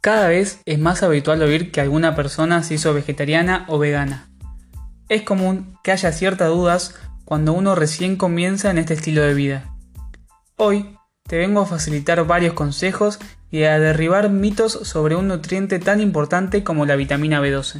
Cada vez es más habitual oír que alguna persona se hizo vegetariana o vegana. Es común que haya ciertas dudas cuando uno recién comienza en este estilo de vida. Hoy te vengo a facilitar varios consejos y a derribar mitos sobre un nutriente tan importante como la vitamina B12.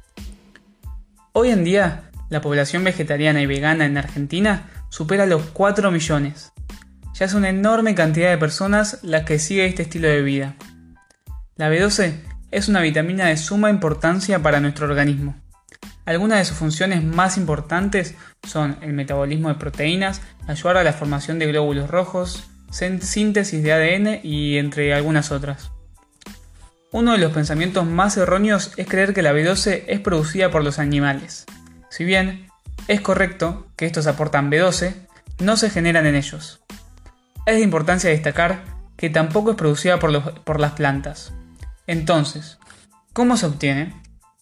Hoy en día, la población vegetariana y vegana en Argentina supera los 4 millones. Ya es una enorme cantidad de personas las que sigue este estilo de vida. La B12 es una vitamina de suma importancia para nuestro organismo. Algunas de sus funciones más importantes son el metabolismo de proteínas, ayudar a la formación de glóbulos rojos, síntesis de ADN y entre algunas otras. Uno de los pensamientos más erróneos es creer que la B12 es producida por los animales. Si bien es correcto que estos aportan B12, no se generan en ellos. Es de importancia destacar que tampoco es producida por las plantas. Entonces, ¿cómo se obtiene?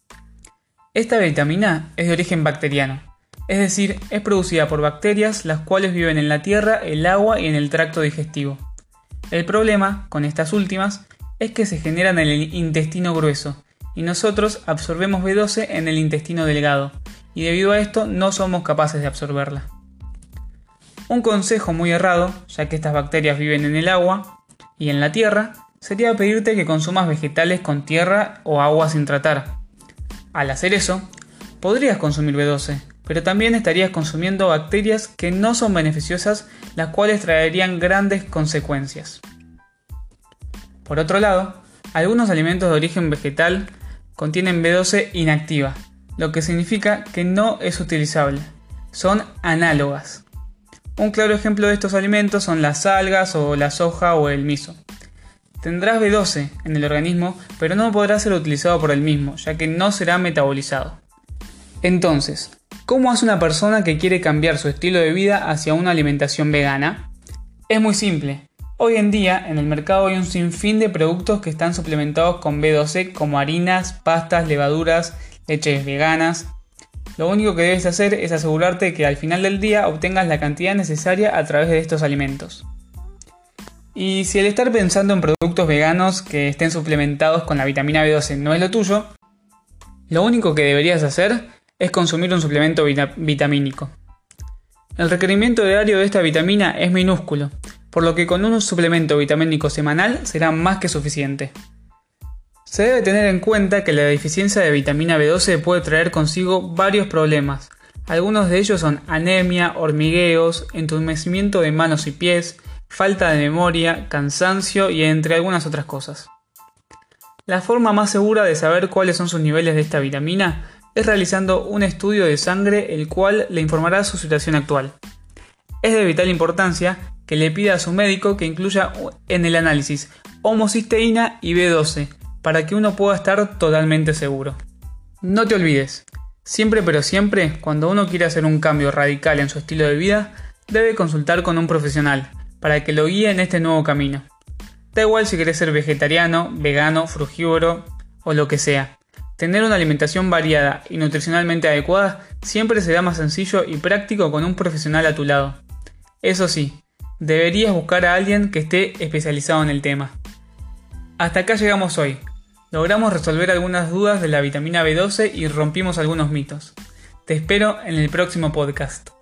Esta vitamina es de origen bacteriano, es decir, es producida por bacterias las cuales viven en la tierra, el agua y en el tracto digestivo. El problema con estas últimas es que se generan en el intestino grueso y nosotros absorbemos B12 en el intestino delgado y debido a esto no somos capaces de absorberla. Un consejo muy errado, ya que estas bacterias viven en el agua y en la tierra, sería pedirte que consumas vegetales con tierra o agua sin tratar. Al hacer eso, podrías consumir B12, pero también estarías consumiendo bacterias que no son beneficiosas, las cuales traerían grandes consecuencias. Por otro lado, algunos alimentos de origen vegetal contienen B12 inactiva, lo que significa que no es utilizable. Son análogas. Un claro ejemplo de estos alimentos son las algas o la soja o el miso. Tendrás B12 en el organismo, pero no podrá ser utilizado por el mismo, ya que no será metabolizado. Entonces, ¿cómo hace una persona que quiere cambiar su estilo de vida hacia una alimentación vegana? Es muy simple. Hoy en día, en el mercado hay un sinfín de productos que están suplementados con B12 como harinas, pastas, levaduras, leches veganas. Lo único que debes hacer es asegurarte que al final del día obtengas la cantidad necesaria a través de estos alimentos. Y si al estar pensando en productos veganos que estén suplementados con la vitamina B12 no es lo tuyo, lo único que deberías hacer es consumir un suplemento vitamínico. El requerimiento diario de esta vitamina es minúsculo, por lo que con un suplemento vitamínico semanal será más que suficiente. Se debe tener en cuenta que la deficiencia de vitamina B12 puede traer consigo varios problemas. Algunos de ellos son anemia, hormigueos, entumecimiento de manos y pies, falta de memoria, cansancio y entre algunas otras cosas. La forma más segura de saber cuáles son sus niveles de esta vitamina es realizando un estudio de sangre el cual le informará su situación actual. Es de vital importancia que le pida a su médico que incluya en el análisis homocisteína y B12 para que uno pueda estar totalmente seguro. No te olvides, siempre pero siempre, cuando uno quiere hacer un cambio radical en su estilo de vida, debe consultar con un profesional para que lo guíe en este nuevo camino. Da igual si querés ser vegetariano, vegano, frugívoro o lo que sea. Tener una alimentación variada y nutricionalmente adecuada siempre será más sencillo y práctico con un profesional a tu lado. Eso sí, deberías buscar a alguien que esté especializado en el tema. Hasta acá llegamos hoy. Logramos resolver algunas dudas de la vitamina B12 y rompimos algunos mitos. Te espero en el próximo podcast.